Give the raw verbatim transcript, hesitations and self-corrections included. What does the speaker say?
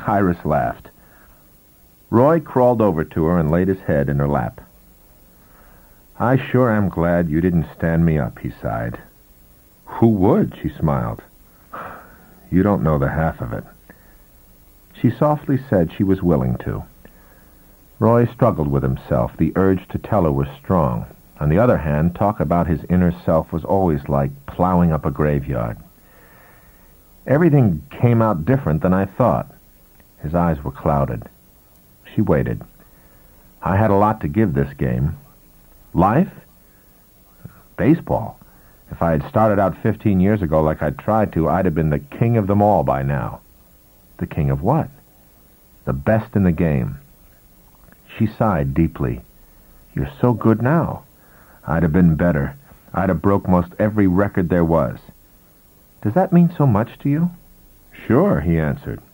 Iris laughed. Roy crawled over to her and laid his head in her lap. I sure am glad you didn't stand me up, he sighed. Who would? She smiled. You don't know the half of it. She softly said she was willing to. Roy struggled with himself. The urge to tell her was strong. On the other hand, talk about his inner self was always like plowing up a graveyard. Everything came out different than I thought. His eyes were clouded. She waited. I had a lot to give this game. Life? Baseball. If I had started out fifteen years ago like I tried to, I'd have been the king of them all by now. The king of what? The best in the game. She sighed deeply. You're so good now. I'd have been better. I'd have broke most every record there was. Does that mean so much to you? Sure, he answered.